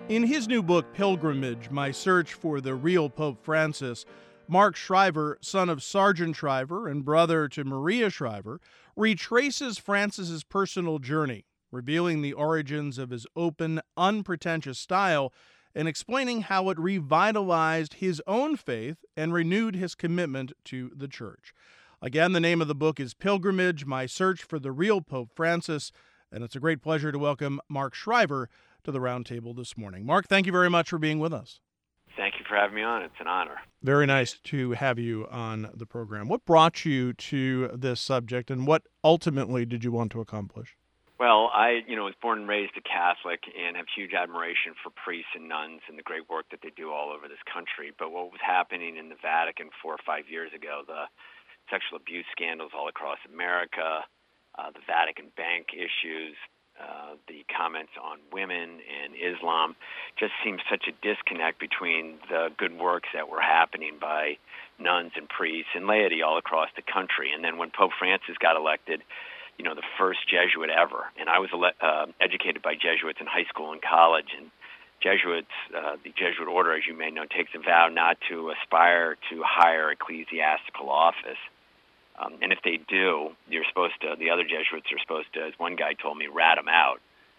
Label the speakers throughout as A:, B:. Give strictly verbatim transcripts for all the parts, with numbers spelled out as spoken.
A: In his new book, Pilgrimage, My Search for the Real Pope Francis, Mark Shriver, son of Sergeant Shriver and brother to Maria Shriver, retraces Francis's personal journey, revealing the origins of his open, unpretentious style and explaining how it revitalized his own faith and renewed his commitment to the church. Again, the name of the book is Pilgrimage, My Search for the Real Pope Francis, and it's a great pleasure to welcome Mark Shriver to the roundtable this morning. Mark, thank you very much for being with us.
B: Thank you for having me on. It's an honor.
A: Very nice to have you on the program. What brought you to this subject, and what ultimately did you want to accomplish?
B: Well, I, you know, was born and raised a Catholic and have huge admiration for priests and nuns and the great work that they do all over this country. But what was happening in the Vatican four or five years ago, the sexual abuse scandals all across America, uh, the Vatican Bank issues, Uh, the comments on women and Islam, just seems such a disconnect between the good works that were happening by nuns and priests and laity all across the country. And then when Pope Francis got elected, you know, the first Jesuit ever, and I was ele- uh, educated by Jesuits in high school and college, and Jesuits, uh, the Jesuit order, as you may know, takes a vow not to aspire to higher ecclesiastical office. Um, and if they do, you're supposed to, the other Jesuits are supposed to, as one guy told me, rat them out.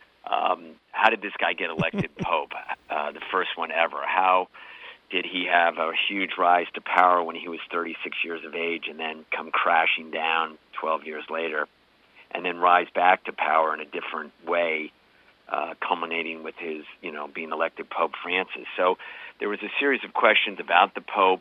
B: Um, how did this guy get elected pope, uh, the first one ever? How did he have a huge rise to power when he was thirty-six years of age and then come crashing down twelve years later and then rise back to power in a different way, uh, culminating with his, you know, being elected Pope Francis? So there was a series of questions about the Pope.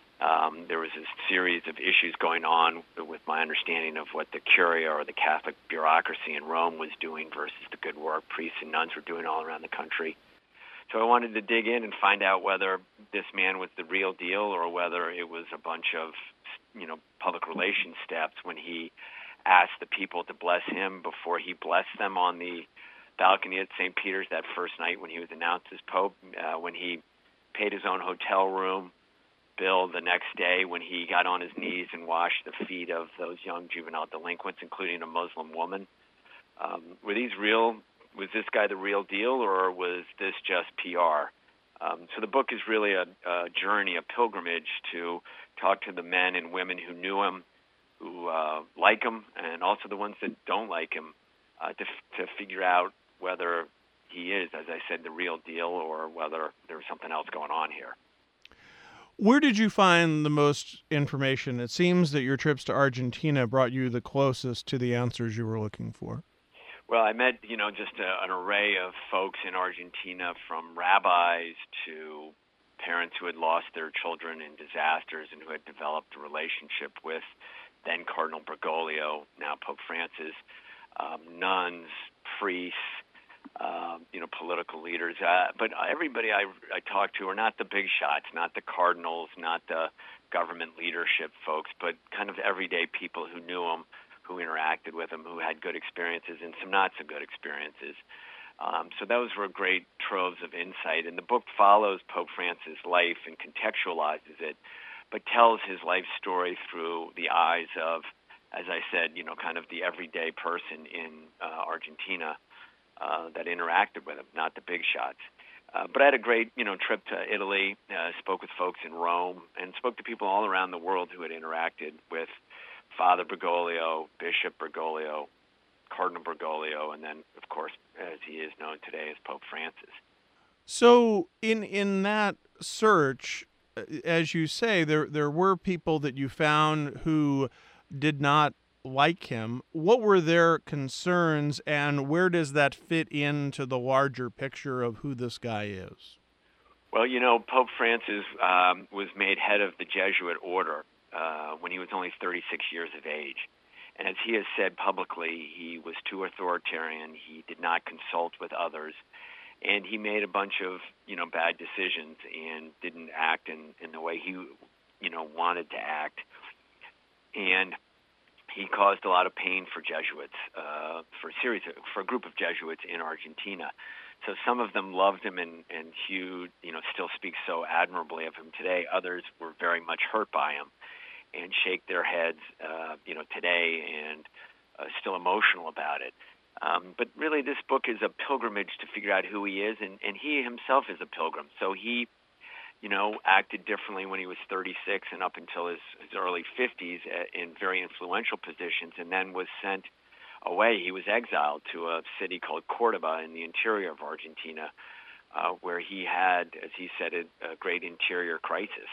B: Um, there was a series of issues going on with my understanding of what the Curia or the Catholic bureaucracy in Rome was doing versus the good work priests and nuns were doing all around the country. So I wanted to dig in and find out whether this man was the real deal or whether it was a bunch of, you know, public relations steps when he asked the people to bless him before he blessed them on the balcony at Saint Peter's that first night when he was announced as Pope, uh, when he paid his own hotel room bill the next day, when he got on his knees and washed the feet of those young juvenile delinquents, including a Muslim woman. Um, were these real? Was this guy the real deal, or was this just P R? Um, so the book is really a, a journey, a pilgrimage to talk to the men and women who knew him, who uh, like him, and also the ones that don't like him, uh, to, to figure out whether he is, as I said, the real deal, or whether there was something else going on here.
A: Where did you find the most information? It seems that your trips to Argentina brought you the closest to the answers you were looking for.
B: Well, I met, you know, just a, an array of folks in Argentina, from rabbis to parents who had lost their children in disasters and who had developed a relationship with then Cardinal Bergoglio, now Pope Francis, um, nuns, priests, Uh, you know, political leaders. Uh, but everybody I, I talked to are not the big shots, not the cardinals, not the government leadership folks, but kind of everyday people who knew him, who interacted with him, who had good experiences and some not so good experiences. Um, so those were great troves of insight. And the book follows Pope Francis' life and contextualizes it, but tells his life story through the eyes of, as I said, you know, kind of the everyday person in uh, Argentina. Uh, that interacted with him, not the big shots. Uh, but I had a great, you know, trip to Italy, uh, spoke with folks in Rome, and spoke to people all around the world who had interacted with Father Bergoglio, Bishop Bergoglio, Cardinal Bergoglio, and then, of course, as he is known today, as Pope Francis.
A: So in in that search, as you say, there there were people that you found who did not like him. What were their concerns, and where does that fit into the larger picture of who this guy is?
B: Well, you know, Pope Francis um, was made head of the Jesuit order uh, when he was only thirty-six years of age. And as he has said publicly, he was too authoritarian. He did not consult with others. And he made a bunch of, you know, bad decisions and didn't act in, in the way he, you know, wanted to act. And he caused a lot of pain for Jesuits, uh, for a series, of, for a group of Jesuits in Argentina. So some of them loved him, and, and Hugh, you know, still speaks so admirably of him today. Others were very much hurt by him and shake their heads, uh, you know, today and uh, still emotional about it. Um, but really, this book is a pilgrimage to figure out who he is, and, and he himself is a pilgrim. So he, you know, acted differently when he was thirty-six and up until his, his early fifties in very influential positions, and then was sent away. He was exiled to a city called Cordoba in the interior of Argentina, uh, where he had, as he said, a, a great interior crisis.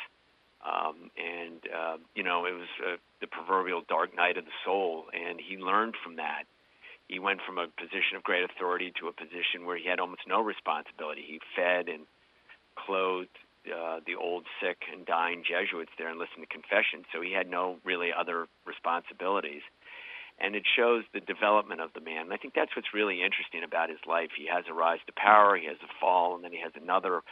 B: Um, and, uh, you know, it was uh, the proverbial dark night of the soul, and he learned from that. He went from a position of great authority to a position where he had almost no responsibility. He fed and clothed uh, the old, sick, and dying Jesuits there and listened to confessions, so he had no really other responsibilities. And it shows the development of the man. And I think that's what's really interesting about his life. He has a rise to power, he has a fall, and then he has another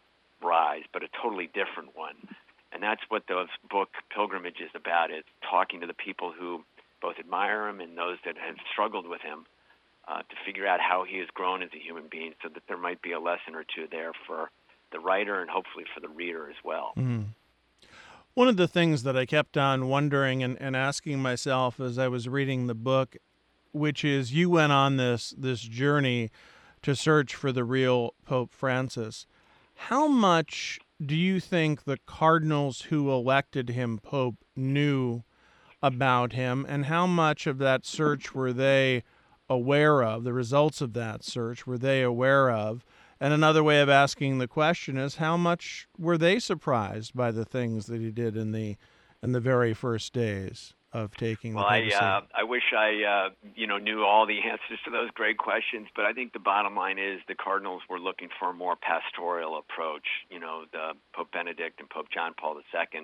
B: rise, but a totally different one. And that's what the book Pilgrimage is about, is talking to the people who both admire him and those that have struggled with him uh, to figure out how he has grown as a human being, so that there might be a lesson or two there for the writer and hopefully for the reader as well.
A: Mm. One of the things that I kept on wondering and, and asking myself as I was reading the book, which is you went on this this journey to search for the real Pope Francis. How much do you think the cardinals who elected him Pope knew about him, and how much of that search were they aware of, the results of that search were they aware of? And another way of asking the question is, how much were they surprised by the things that he did in the in the very first days of taking
B: well,
A: the papacy?
B: I uh, I wish I uh, you know knew all the answers to those great questions, but I think the bottom line is the cardinals were looking for a more pastoral approach. You know, the Pope Benedict and Pope John Paul the Second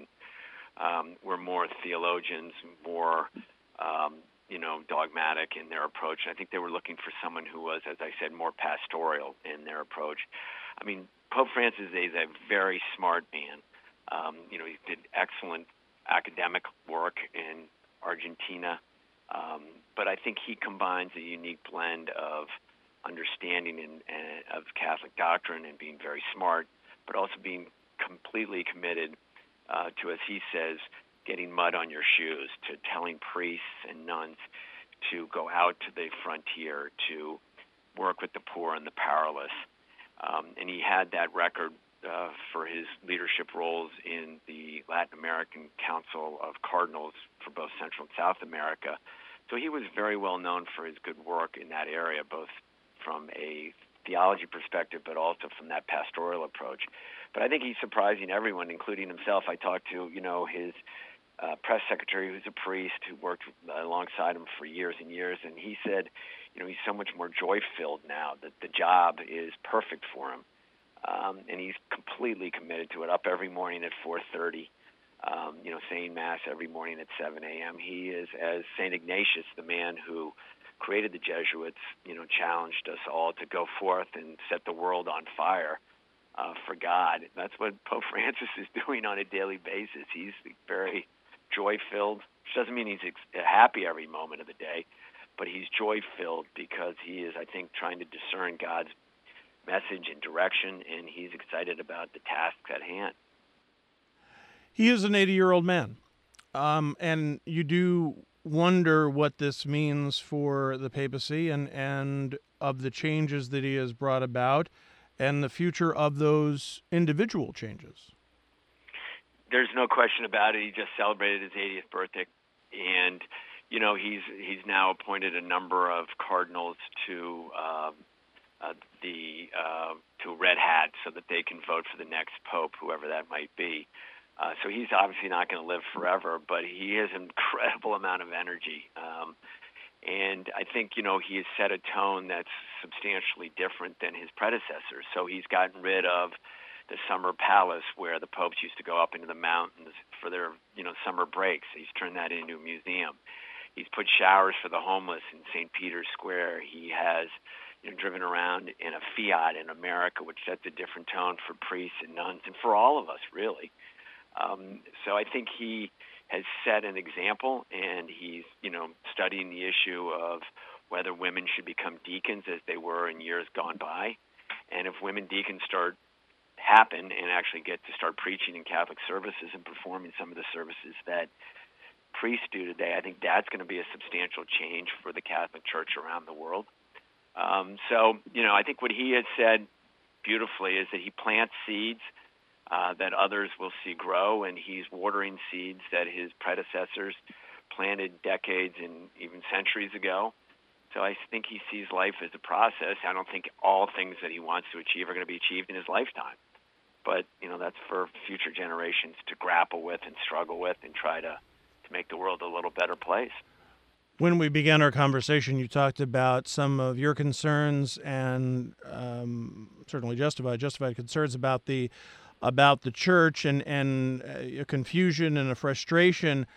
B: um, were more theologians, more um, you know dogmatic in their approach. And I think they were looking for someone who was, as I said, more pastoral in their approach. I mean, Pope Francis is a very smart man. Um, you know, he did excellent academic work in Argentina, um, but I think he combines a unique blend of understanding and, and of Catholic doctrine and being very smart, but also being completely committed uh, to, as he says, getting mud on your shoes, to telling priests and nuns to go out to the frontier, to work with the poor and the powerless. Um, and he had that record uh, for his leadership roles in the Latin American Council of Cardinals for both Central and South America. So he was very well known for his good work in that area, both from a theology perspective, but also from that pastoral approach. But I think he's surprising everyone, including himself. I talked to, you know, his uh, press secretary, who's a priest, who worked alongside him for years and years, and he said, you know, he's so much more joy-filled now, that the job is perfect for him. Um, and he's completely committed to it, up every morning at four thirty, um, you know, saying Mass every morning at seven a.m. He is, as Saint Ignatius, the man who created the Jesuits, you know, challenged us all to go forth and set the world on fire uh, for God. That's what Pope Francis is doing on a daily basis. He's very joy-filled, which doesn't mean he's ex- happy every moment of the day, but he's joy-filled because he is, I think, trying to discern God's message and direction, and he's excited about the tasks at hand.
A: He is an eighty-year-old man, um, and you do wonder what this means for the papacy and, and of the changes that he has brought about and the future of those individual changes.
B: There's no question about it. He just celebrated his eightieth birthday, and you know he's he's now appointed a number of cardinals to um, uh, the uh, to red hat so that they can vote for the next pope, whoever that might be. Uh, so he's obviously not going to live forever, but he has an incredible amount of energy. Um, and I think, you know, he has set a tone that's substantially different than his predecessors. So he's gotten rid of the summer palace where the popes used to go up into the mountains for their, you know, summer breaks. He's turned that into a museum. He's put showers for the homeless in Saint Peter's Square. He has, you know, driven around in a Fiat in America, which sets a different tone for priests and nuns and for all of us, really. Um, so I think he has set an example, and he's, you know, studying the issue of whether women should become deacons as they were in years gone by. And if women deacons start happen and actually get to start preaching in Catholic services and performing some of the services that priests do today, I think that's going to be a substantial change for the Catholic Church around the world. Um, so, you know, I think what he has said beautifully is that he plants seeds uh, that others will see grow, and he's watering seeds that his predecessors planted decades and even centuries ago. So I think he sees life as a process. I don't think all things that he wants to achieve are going to be achieved in his lifetime. But, you know, that's for future generations to grapple with and struggle with and try to, to make the world a little better place.
A: When we began our conversation, you talked about some of your concerns and um, certainly justified justified concerns about the about the church and and a confusion and a frustration.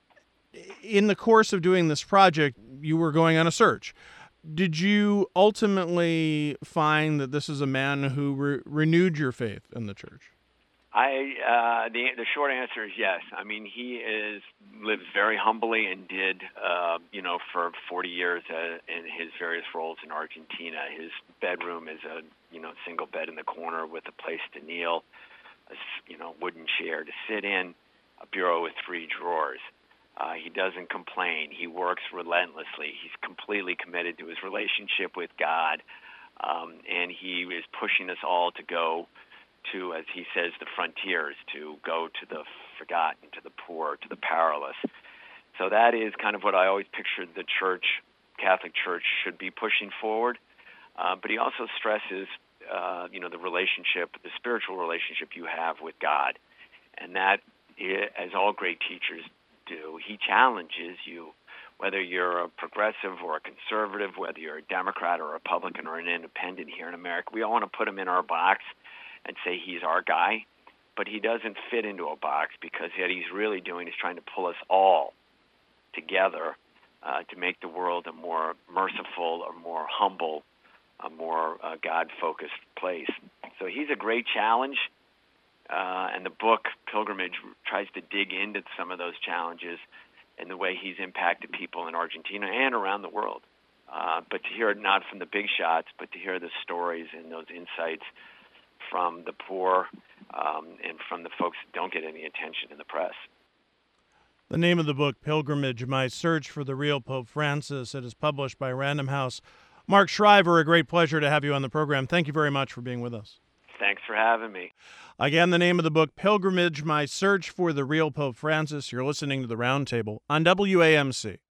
A: In the course of doing this project, you were going on a search. Did you ultimately find that this is a man who re- renewed your faith in the church?
B: I uh, the the short answer is yes. I mean, he is lives very humbly and did uh, you know for forty years uh, in his various roles in Argentina. His bedroom is a you know single bed in the corner with a place to kneel, a you know wooden chair to sit in, a bureau with three drawers. Uh, he doesn't complain. He works relentlessly. He's completely committed to his relationship with God, um, and he is pushing us all to go to, as he says, the frontiers, to go to the forgotten, to the poor, to the powerless. So that is kind of what I always pictured the church, Catholic Church, should be pushing forward. Uh, but he also stresses, uh, you know, the relationship, the spiritual relationship you have with God. And that, as all great teachers do, he challenges you, whether you're a progressive or a conservative, whether you're a Democrat or a Republican or an independent here in America. We all want to put him in our box and say he's our guy, but he doesn't fit into a box, because what he's really doing is trying to pull us all together uh, to make the world a more merciful, a more humble, a more uh, God-focused place. So he's a great challenge, uh, and the book, Pilgrimage, tries to dig into some of those challenges and the way he's impacted people in Argentina and around the world. Uh, but to hear it not from the big shots, but to hear the stories and those insights from the poor um, and from the folks that don't get any attention in the press.
A: The name of the book, Pilgrimage, My Search for the Real Pope Francis. It is published by Random House. Mark Shriver, a great pleasure to have you on the program. Thank you very much for being with us.
B: Thanks for having me.
A: Again, the name of the book, Pilgrimage, My Search for the Real Pope Francis. You're listening to The Roundtable on W A M C.